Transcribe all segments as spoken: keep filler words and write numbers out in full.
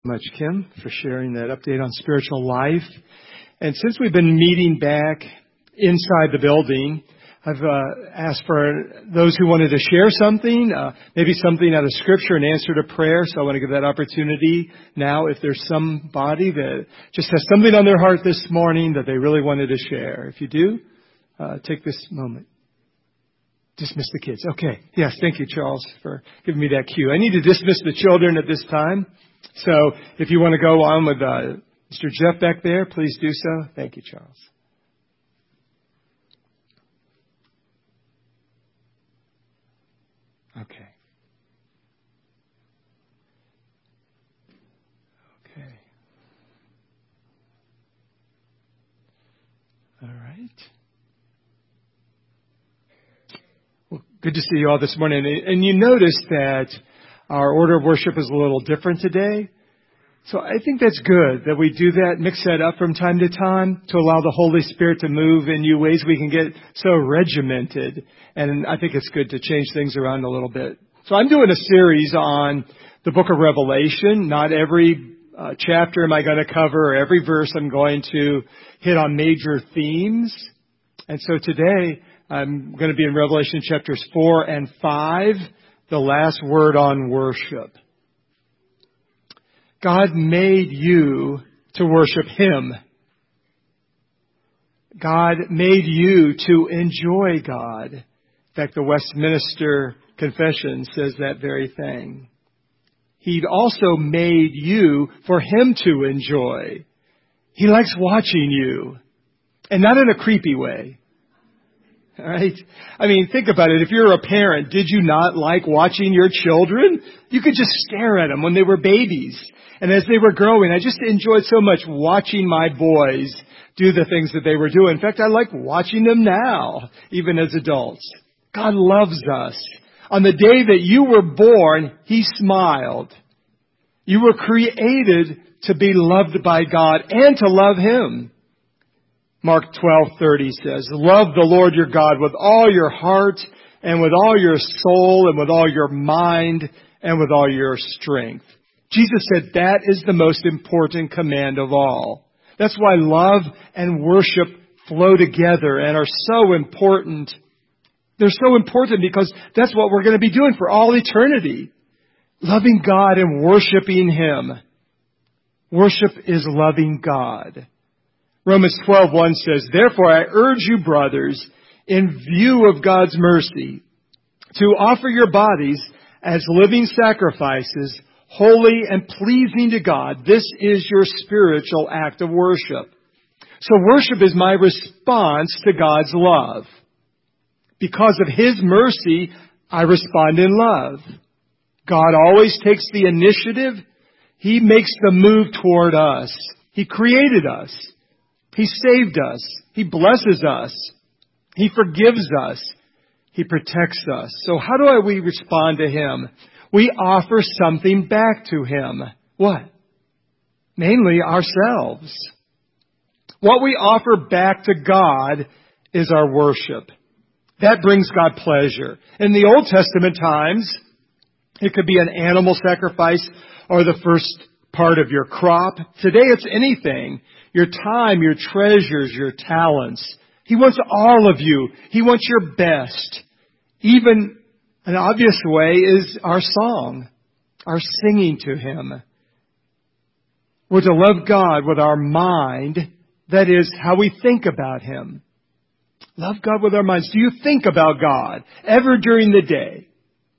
Much, Kim, for sharing that update on spiritual life. And since we've been meeting back inside the building, I've uh, asked for those who wanted to share something, uh, maybe something out of Scripture, an answer to prayer. So I want to give that opportunity now if there's somebody that just has something on their heart this morning that they really wanted to share. If you do, uh, take this moment. Dismiss the kids. Okay. Yes, thank you, Charles, for giving me that cue. I need to dismiss the children at this time. So if you want to go on with uh, Mister Jeff back there, please do so. Thank you, Charles. Okay. Okay. All right. Well, good to see you all this morning. And you notice that our order of worship is a little different today. So I think that's good that we do that, mix that up from time to time to allow the Holy Spirit to move in new ways. We can get so regimented. And I think it's good to change things around a little bit. So I'm doing a series on the book of Revelation. Not every uh, chapter am I going to cover, or every verse I'm going to hit on major themes. And so today I'm going to be in Revelation chapters four and five, the last word on worship. God made you to worship Him. God made you to enjoy God. In fact, the Westminster Confession says that very thing. He also made you for Him to enjoy. He likes watching you, and not in a creepy way. All right? I mean, think about it. If you're a parent, did you not like watching your children? You could just stare at them when they were babies. And as they were growing, I just enjoyed so much watching my boys do the things that they were doing. In fact, I like watching them now, even as adults. God loves us. On the day that you were born, He smiled. You were created to be loved by God and to love Him. Mark twelve thirty says, "Love the Lord your God with all your heart and with all your soul and with all your mind and with all your strength." Jesus said that is the most important command of all. That's why love and worship flow together and are so important. They're so important because that's what we're going to be doing for all eternity. Loving God and worshiping Him. Worship is loving God. Romans twelve one says, "Therefore I urge you, brothers, in view of God's mercy, to offer your bodies as living sacrifices, holy and pleasing to God. This is your spiritual act of worship." So worship is my response to God's love. Because of His mercy, I respond in love. God always takes the initiative. He makes the move toward us. He created us. He saved us. He blesses us. He forgives us. He protects us. So how do we respond to Him? We offer something back to Him. What? Mainly ourselves. What we offer back to God is our worship. That brings God pleasure. In the Old Testament times, it could be an animal sacrifice or the first part of your crop. Today it's anything. Your time, your treasures, your talents. He wants all of you. He wants your best. Even an obvious way is our song, our singing to Him. We're to love God with our mind. That is how we think about Him. Love God with our minds. Do you think about God ever during the day?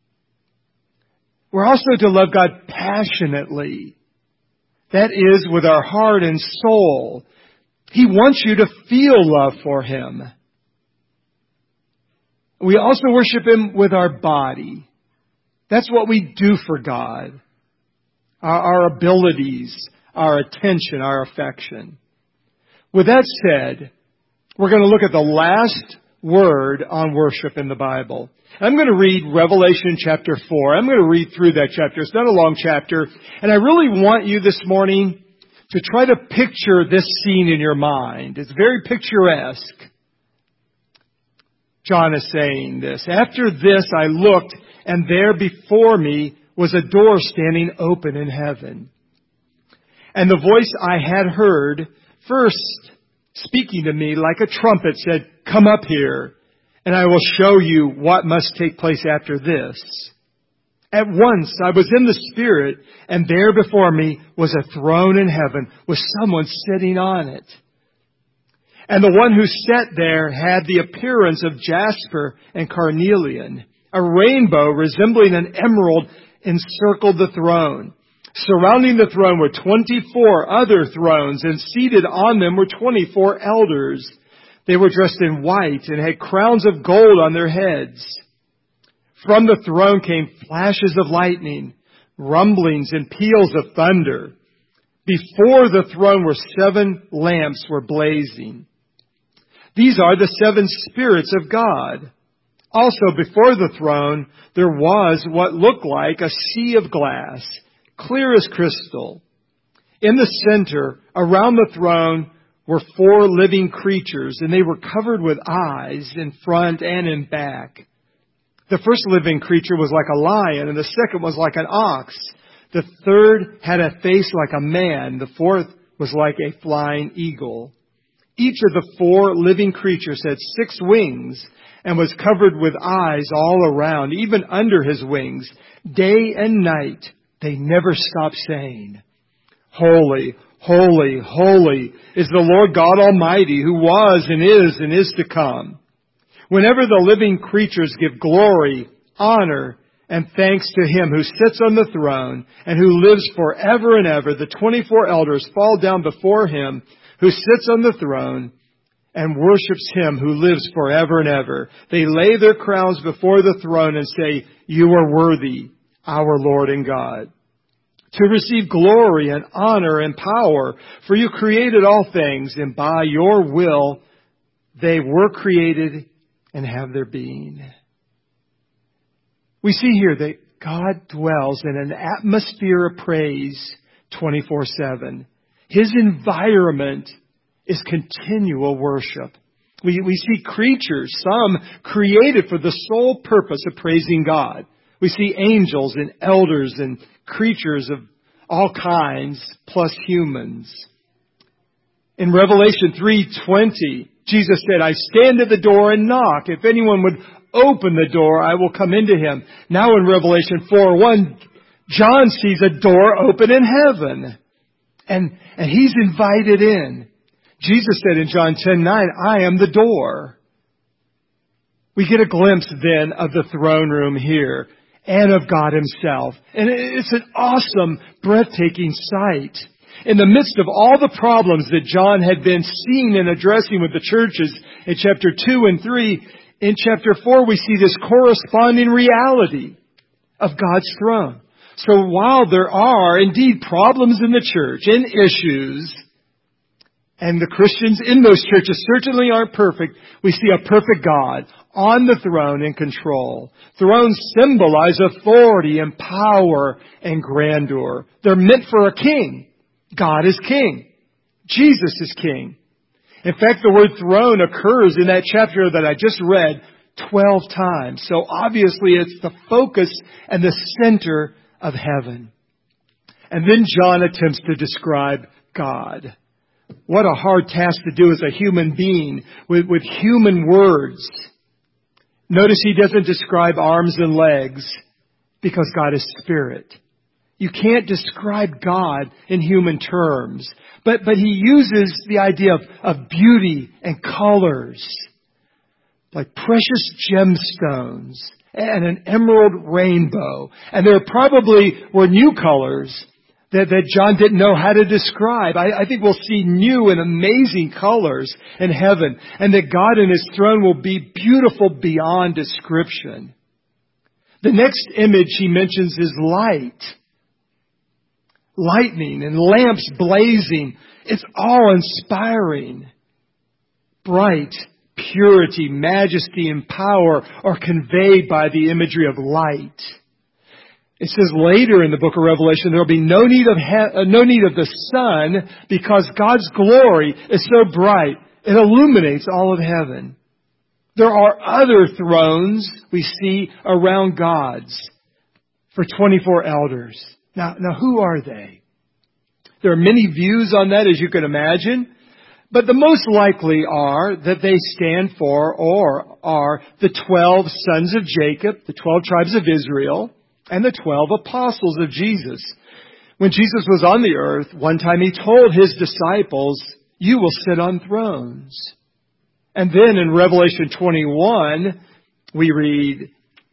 We're also to love God passionately. That is with our heart and soul. He wants you to feel love for Him. We also worship Him with our body. That's what we do for God. Our, our abilities, our attention, our affection. With that said, we're going to look at the last word on worship in the Bible. I'm going to read Revelation chapter four. I'm going to read through that chapter. It's not a long chapter. And I really want you this morning to try to picture this scene in your mind. It's very picturesque. John is saying this. "After this I looked, and there before me was a door standing open in heaven. And the voice I had heard first speaking to me like a trumpet said, "Come up here, and I will show you what must take place after this." At once I was in the Spirit, and there before me was a throne in heaven with someone sitting on it. And the one who sat there had the appearance of jasper and carnelian. A rainbow resembling an emerald encircled the throne. Surrounding the throne were twenty-four other thrones, and seated on them were twenty-four elders. They were dressed in white and had crowns of gold on their heads. From the throne came flashes of lightning, rumblings and peals of thunder. Before the throne were seven lamps were blazing. These are the seven spirits of God. Also before the throne there was what looked like a sea of glass, clear as crystal. In the center, around the throne, were four living creatures, and they were covered with eyes in front and in back. The first living creature was like a lion, and the second was like an ox. The third had a face like a man. The fourth was like a flying eagle. Each of the four living creatures had six wings and was covered with eyes all around, even under his wings. Day and night, they never stopped saying, "Holy, holy, holy is the Lord God Almighty, who was and is and is to come." Whenever the living creatures give glory, honor, and thanks to Him who sits on the throne and who lives forever and ever, the twenty-four elders fall down before Him who sits on the throne and worships Him who lives forever and ever. They lay their crowns before the throne and say, "You are worthy, our Lord and God, to receive glory and honor and power, for you created all things, and by your will they were created and have their being." We see here that God dwells in an atmosphere of praise twenty-four seven. His environment is continual worship. We, we see creatures, some created for the sole purpose of praising God. We see angels and elders and creatures of all kinds, plus humans. In Revelation three twenty, Jesus said, "I stand at the door and knock. If anyone would open the door, I will come into him." Now in Revelation four one, John sees a door open in heaven. And, and he's invited in. Jesus said in John ten nine, "I am the door." We get a glimpse then of the throne room here and of God Himself. And it's an awesome, breathtaking sight. In the midst of all the problems that John had been seeing and addressing with the churches in chapter two and three, in chapter four we see this corresponding reality of God's throne. So while there are indeed problems in the church and issues, and the Christians in those churches certainly aren't perfect, we see a perfect God on the throne in control. Thrones symbolize authority and power and grandeur. They're meant for a king. God is king. Jesus is king. In fact, the word throne occurs in that chapter that I just read twelve times. So obviously it's the focus and the center of heaven. And then John attempts to describe God. What a hard task to do as a human being with, with human words. Notice he doesn't describe arms and legs because God is spirit. You can't describe God in human terms. But, but he uses the idea of, of beauty and colors, like precious gemstones and an emerald rainbow. And there probably were new colors that, that John didn't know how to describe. I, I think we'll see new and amazing colors in heaven, and that God in His throne will be beautiful beyond description. The next image he mentions is light. Lightning and lamps blazing. It's awe-inspiring. Bright, purity, majesty, and power are conveyed by the imagery of light. It says later in the book of Revelation, there will be no need of he- uh, no need of the sun because God's glory is so bright, it illuminates all of heaven. There are other thrones we see around God's for twenty-four elders. Now, now who are they? There are many views on that, as you can imagine. But the most likely are that they stand for or are the twelve sons of Jacob, the twelve tribes of Israel, and the twelve apostles of Jesus. When Jesus was on the earth, one time he told his disciples, "You will sit on thrones." And then in Revelation twenty-one, we read,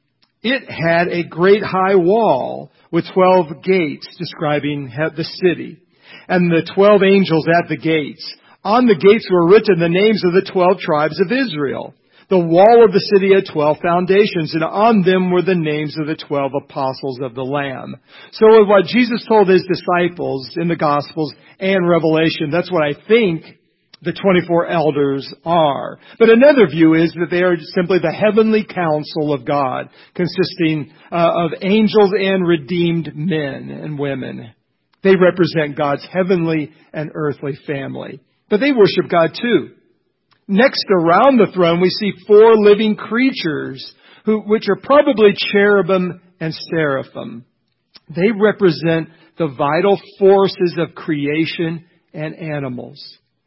"It had a great high wall with twelve gates," describing the city, "and the twelve angels at the gates. On the gates were written the names of the twelve tribes of Israel. The wall of the city had twelve foundations, and on them were the names of the twelve apostles of the Lamb." So with what Jesus told his disciples in the Gospels and Revelation, that's what I think the twenty-four elders are. But another view is that they are simply the heavenly council of God, consisting uh, of angels and redeemed men and women. They represent God's heavenly and earthly family. But they worship God too. Next, around the throne, we see four living creatures, who, which are probably cherubim and seraphim. They represent the vital forces of creation and animals.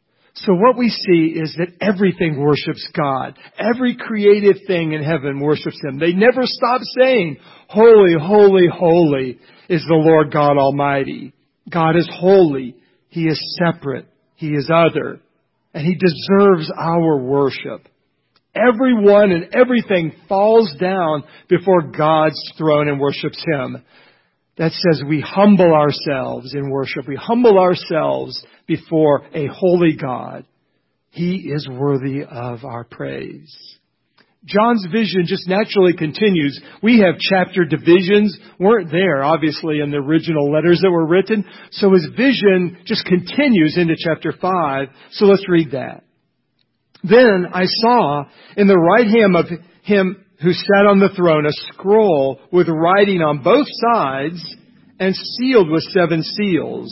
So what we see is that everything worships God. Every created thing in heaven worships Him. They never stop saying, "Holy, holy, holy is the Lord God Almighty." God is holy. He is separate. He is other. And He deserves our worship. Everyone and everything falls down before God's throne and worships Him. That says we humble ourselves in worship. We humble ourselves before a holy God. He is worthy of our praise. John's vision just naturally continues. We have chapter divisions, weren't there, obviously, in the original letters that were written. So his vision just continues into chapter five. So let's read that. "Then I saw in the right hand of him who sat on the throne a scroll with writing on both sides and sealed with seven seals.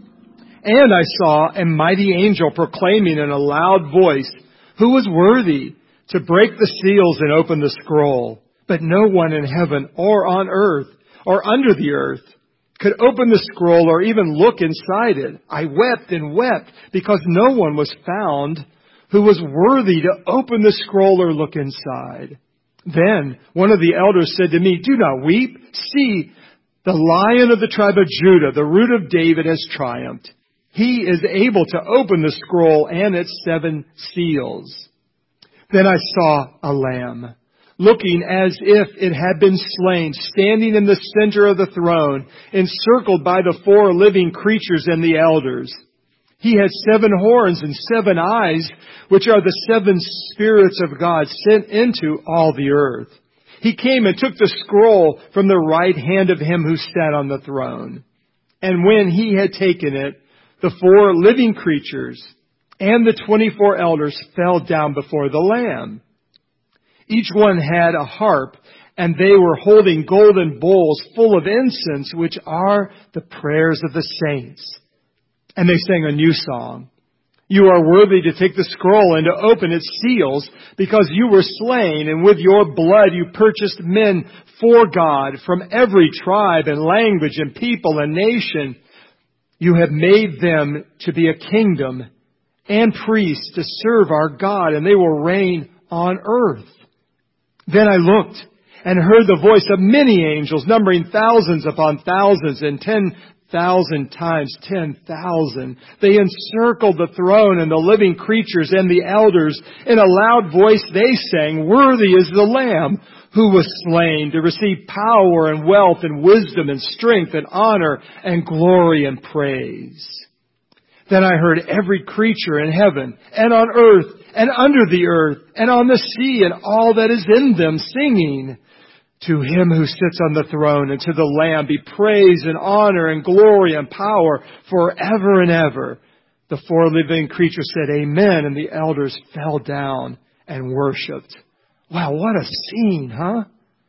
And I saw a mighty angel proclaiming in a loud voice, 'Who was worthy to break the seals and open the scroll?' But no one in heaven or on earth or under the earth could open the scroll or even look inside it. I wept and wept because no one was found who was worthy to open the scroll or look inside. Then one of the elders said to me, 'Do not weep. See, the Lion of the tribe of Judah, the Root of David, has triumphed. He is able to open the scroll and its seven seals.' Then I saw a lamb, looking as if it had been slain, standing in the center of the throne, encircled by the four living creatures and the elders. He had seven horns and seven eyes, which are the seven spirits of God sent into all the earth. He came and took the scroll from the right hand of him who sat on the throne. And when he had taken it, the four living creatures and the twenty-four elders fell down before the Lamb. Each one had a harp, and they were holding golden bowls full of incense, which are the prayers of the saints. And they sang a new song. 'You are worthy to take the scroll and to open its seals, because you were slain, and with your blood you purchased men for God from every tribe and language and people and nation. You have made them to be a kingdom and priests to serve our God, and they will reign on earth.' Then I looked and heard the voice of many angels, numbering thousands upon thousands and ten thousand times ten thousand. They encircled the throne and the living creatures and the elders. In a loud voice they sang, 'Worthy is the Lamb who was slain to receive power and wealth and wisdom and strength and honor and glory and praise.' Then I heard every creature in heaven and on earth and under the earth and on the sea and all that is in them singing, 'To him who sits on the throne and to the Lamb be praise and honor and glory and power forever and ever.' The four living creatures said, 'Amen,' and the elders fell down and worshipped." Wow, what a scene, huh?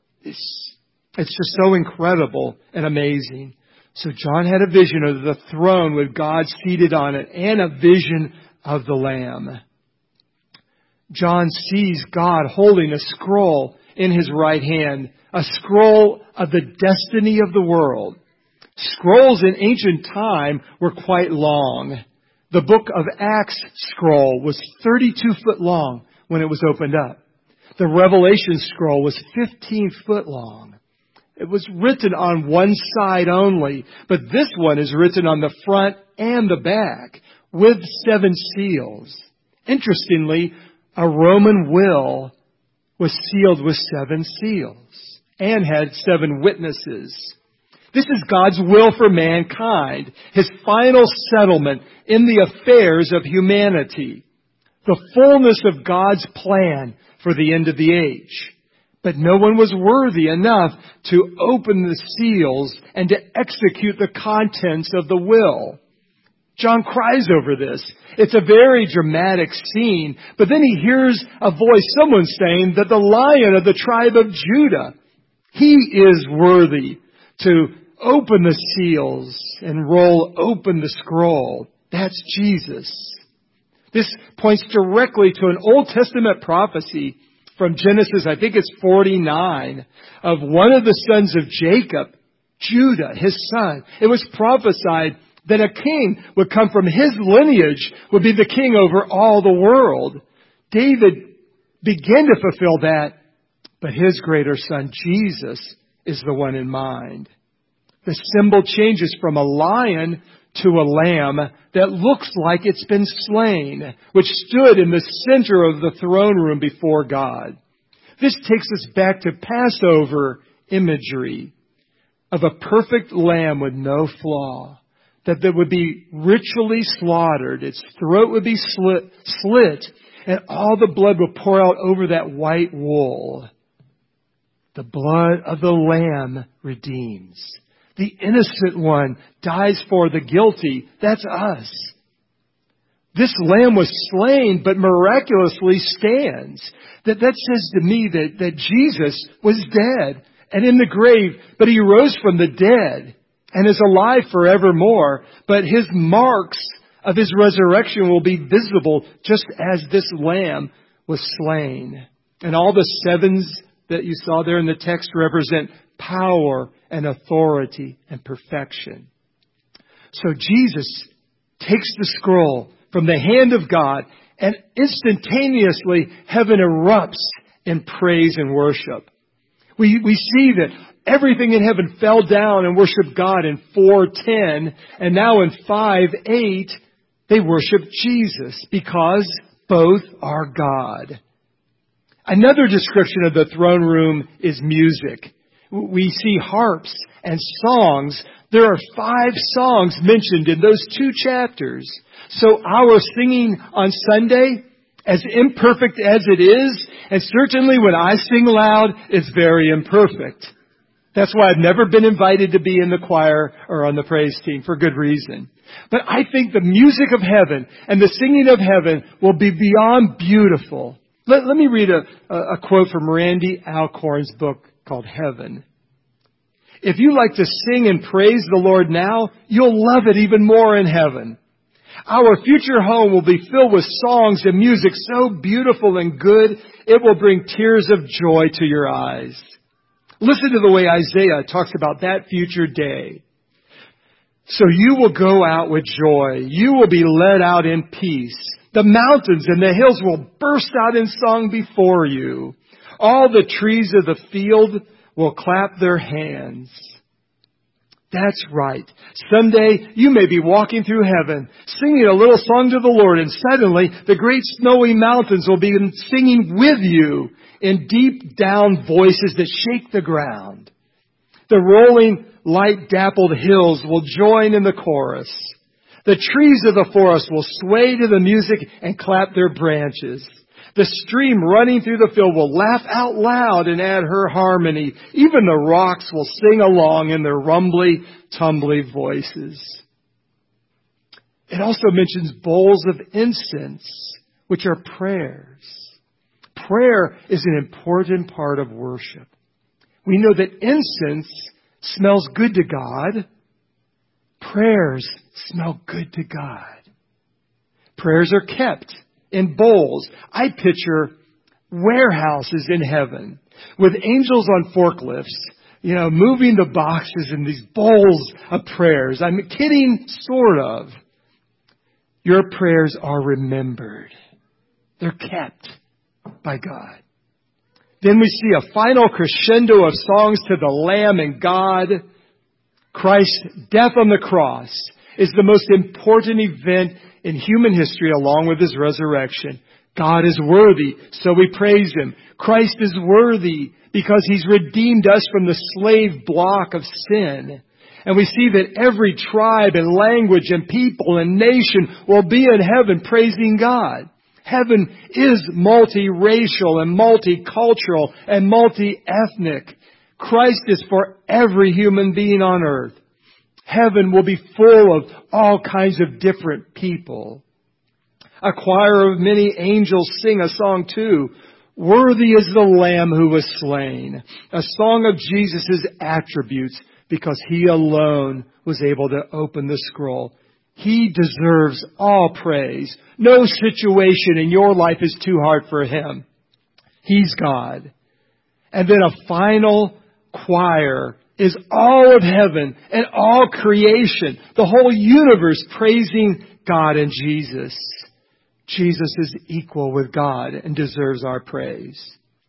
It's, it's just so incredible and amazing. So John had a vision of the throne with God seated on it and a vision of the Lamb. John sees God holding a scroll in his right hand, a scroll of the destiny of the world. Scrolls in ancient time were quite long. The book of Acts scroll was thirty-two foot long when it was opened up. The Revelation scroll was fifteen foot long. It was written on one side only, but this one is written on the front and the back with seven seals. Interestingly, a Roman will was sealed with seven seals and had seven witnesses. This is God's will for mankind, His final settlement in the affairs of humanity, the fullness of God's plan for the end of the age. But no one was worthy enough to open the seals and to execute the contents of the will. John cries over this. It's a very dramatic scene, but then he hears a voice, someone saying that the Lion of the tribe of Judah, he is worthy to open the seals and roll open the scroll. That's Jesus. This points directly to an Old Testament prophecy from Genesis, I think it's forty-nine, of one of the sons of Jacob, Judah, his son. It was prophesied that a king would come from his lineage, would be the king over all the world. David began to fulfill that, but his greater son, Jesus, is the one in mind. The symbol changes from a lion to a lamb that looks like it's been slain, which stood in the center of the throne room before God. This takes us back to Passover imagery of a perfect lamb with no flaw, that that would be ritually slaughtered. Its throat would be slit, slit, and all the blood would pour out over that white wool. The blood of the lamb redeems. The innocent one dies for the guilty. That's us. This lamb was slain, but miraculously stands. That, that says to me that, that Jesus was dead and in the grave, but He rose from the dead and is alive forevermore. But His marks of His resurrection will be visible just as this lamb was slain. And all the sevens that you saw there in the text represent power and authority and perfection. So Jesus takes the scroll from the hand of God, and instantaneously heaven erupts in praise and worship. We, we see that everything in heaven fell down and worshiped God in four ten, and now in five eight, they worship Jesus because both are God. Another description of the throne room is music. We see harps and songs. There are five songs mentioned in those two chapters. So our singing on Sunday, as imperfect as it is, and certainly when I sing loud, it's very imperfect. That's why I've never been invited to be in the choir or on the praise team, for good reason. But I think the music of heaven and the singing of heaven will be beyond beautiful. Let, let me read a, a quote from Randy Alcorn's book called Heaven. If you like to sing and praise the Lord now, you'll love it even more in heaven. Our future home will be filled with songs and music so beautiful and good, it will bring tears of joy to your eyes. Listen to the way Isaiah talks about that future day. So you will go out with joy. You will be led out in peace. The mountains and the hills will burst out in song before you. All the trees of the field will clap their hands. That's right. Someday you may be walking through heaven, singing a little song to the Lord, and suddenly the great snowy mountains will be singing with you in deep down voices that shake the ground. The rolling, light dappled hills will join in the chorus. The trees of the forest will sway to the music and clap their branches. The stream running through the field will laugh out loud and add her harmony. Even the rocks will sing along in their rumbly, tumbly voices. It also mentions bowls of incense, which are prayers. Prayer is an important part of worship. We know that incense smells good to God. Prayers smell good to God. Prayers are kept in bowls. I picture warehouses in heaven with angels on forklifts you know, moving the boxes in these bowls of prayers. I'm kidding, sort of. Your prayers are remembered. They're kept by God. Then we see a final crescendo of songs to the Lamb and God. Christ's death on the cross is the most important event in human history along with His resurrection. God is worthy, so we praise Him. Christ is worthy because He's redeemed us from the slave block of sin. And we see that every tribe and language and people and nation will be in heaven praising God. Heaven is multiracial and multicultural and multi-ethnic. Christ is for every human being on earth. Heaven will be full of all kinds of different people. A choir of many angels sing a song too. Worthy is the Lamb who was slain. A song of Jesus' attributes because He alone was able to open the scroll. He deserves all praise. No situation in your life is too hard for Him. He's God. And then a final choir is all of heaven and all creation, the whole universe praising God and Jesus. Jesus is equal with God and deserves our praise.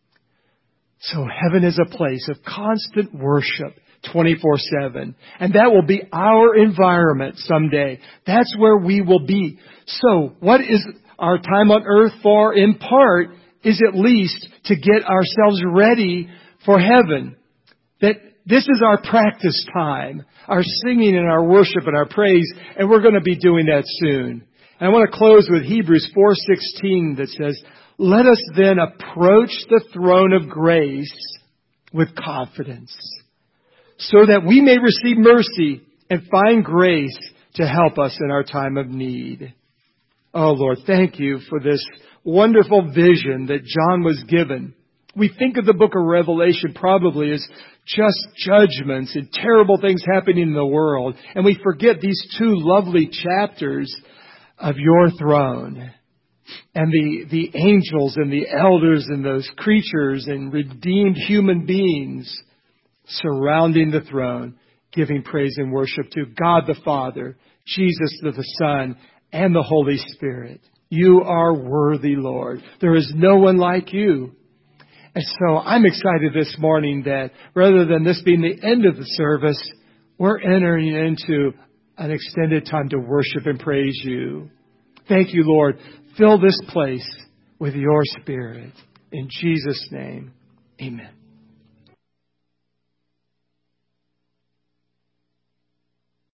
So heaven is a place of constant worship twenty-four seven. And that will be our environment someday. That's where we will be. So what is our time on earth for? In part, is at least to get ourselves ready for heaven. That this is our practice time, our singing and our worship and our praise, and we're going to be doing that soon. And I want to close with Hebrews four sixteen that says, let us then approach the throne of grace with confidence, so that we may receive mercy and find grace to help us in our time of need. Oh Lord, thank You for this wonderful vision that John was given. We think of the book of Revelation probably as just judgments and terrible things happening in the world. And we forget these two lovely chapters of Your throne. And the, the angels and the elders and those creatures and redeemed human beings surrounding the throne, giving praise and worship to God the Father, Jesus the Son, and the Holy Spirit. You are worthy, Lord. There is no one like You. And so I'm excited this morning that rather than this being the end of the service, we're entering into an extended time to worship and praise You. Thank You, Lord. Fill this place with Your Spirit. In Jesus' name, amen.